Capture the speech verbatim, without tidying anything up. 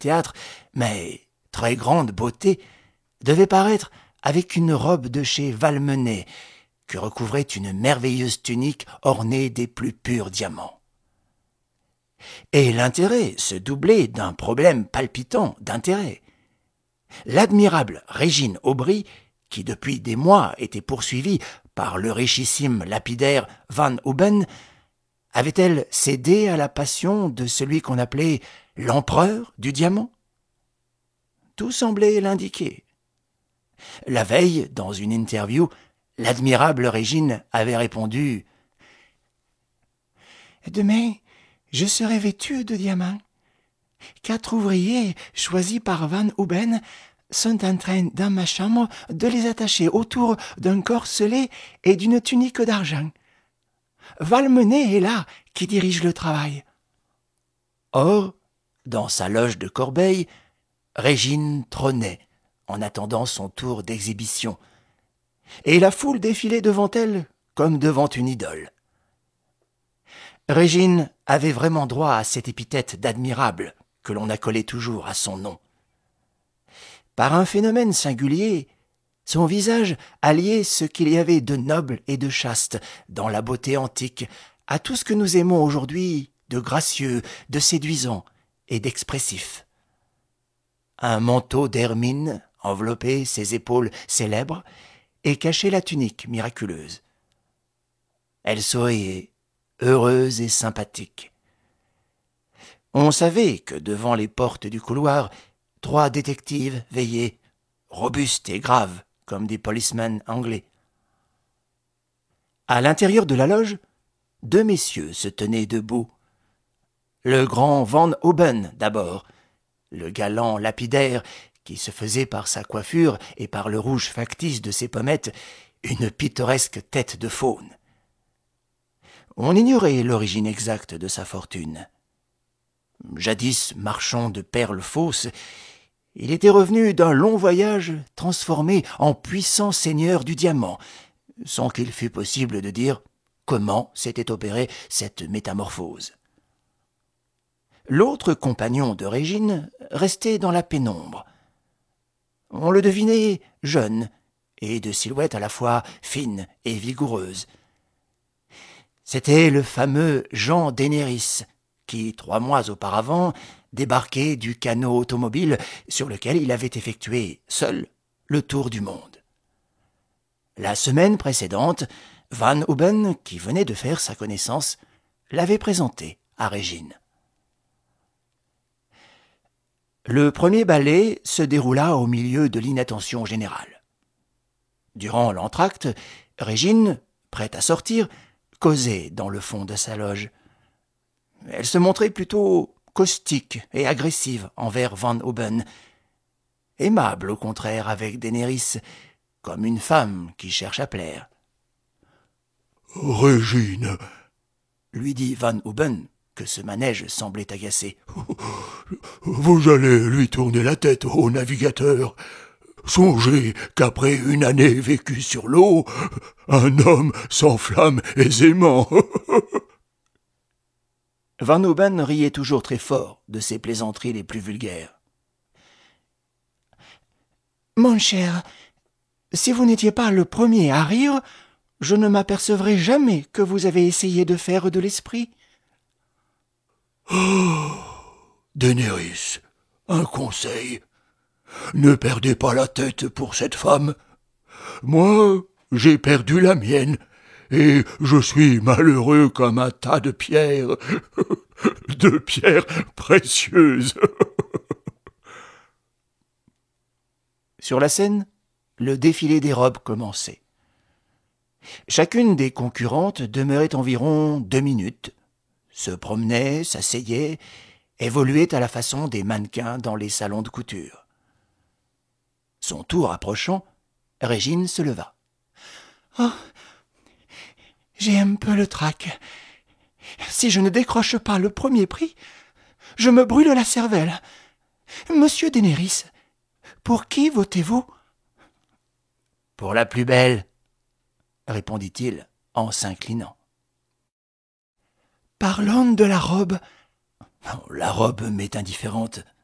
théâtre, mais très grande beauté, devait paraître avec une robe de chez Valmenet, que recouvrait une merveilleuse tunique ornée des plus purs diamants. Et l'intérêt se doublait d'un problème palpitant d'intérêt. L'admirable Régine Aubry, qui depuis des mois était poursuivie par le richissime lapidaire Van Houben, avait-elle cédé à la passion de celui qu'on appelait l'empereur du diamant? Tout semblait l'indiquer. La veille, dans une interview, l'admirable Régine avait répondu « Demain, je serai vêtue de diamants. Quatre ouvriers choisis par Van Houben sont en train, dans ma chambre, de les attacher autour d'un corselet et d'une tunique d'argent. Valmenet est là, qui dirige le travail. » Or, dans sa loge de Corbeil, Régine trônait, en attendant son tour d'exhibition, et la foule défilait devant elle comme devant une idole. Régine avait vraiment droit à cette épithète d'admirable que l'on accolait toujours à son nom. Par un phénomène singulier, son visage alliait ce qu'il y avait de noble et de chaste dans la beauté antique à tout ce que nous aimons aujourd'hui de gracieux, de séduisant et d'expressif. Un manteau d'hermine enveloppait ses épaules célèbres et cachait la tunique miraculeuse. Elle souriait, heureuse et sympathique. On savait que devant les portes du couloir, trois détectives veillaient, robustes et graves, comme des policemen anglais. À l'intérieur de la loge, deux messieurs se tenaient debout. Le grand Van Houben d'abord, le galant lapidaire qui se faisait par sa coiffure et par le rouge factice de ses pommettes une pittoresque tête de faune. On ignorait l'origine exacte de sa fortune. Jadis marchand de perles fausses, il était revenu d'un long voyage transformé en puissant seigneur du diamant, sans qu'il fût possible de dire comment s'était opérée cette métamorphose. L'autre compagnon de Régine restait dans la pénombre. On le devinait jeune et de silhouette à la fois fine et vigoureuse. C'était le fameux Jean Dénéris, qui, trois mois auparavant, débarquait du canot automobile sur lequel il avait effectué, seul, le tour du monde. La semaine précédente, Van Houben, qui venait de faire sa connaissance, l'avait présenté à Régine. Le premier ballet se déroula au milieu de l'inattention générale. Durant l'entracte, Régine, prête à sortir, causait dans le fond de sa loge. Elle se montrait plutôt caustique et agressive envers Van Houben, aimable au contraire avec Dénéris, comme une femme qui cherche à plaire. « Régine !» lui dit Van Houben, que ce manège semblait agacer. « Vous allez lui tourner la tête au navigateur. Songez qu'après une année vécue sur l'eau, un homme s'enflamme aisément. » Van Houben riait toujours très fort de ses plaisanteries les plus vulgaires. « Mon cher, si vous n'étiez pas le premier à rire, je ne m'apercevrais jamais que vous avez essayé de faire de l'esprit. » Oh, Dénéris, un conseil. Ne perdez pas la tête pour cette femme. Moi, j'ai perdu la mienne, et je suis malheureux comme un tas de pierres, de pierres précieuses. Sur la scène, le défilé des robes commençait. Chacune des concurrentes demeurait environ deux minutes, se promenait, s'asseyait, évoluait à la façon des mannequins dans les salons de couture. Son tour approchant, Régine se leva. « Oh, j'ai un peu le trac. Si je ne décroche pas le premier prix, je me brûle la cervelle. Monsieur Dénéris, pour qui votez-vous ?»« Pour la plus belle, » répondit-il en s'inclinant. « Parlons de la robe. »« La robe m'est indifférente.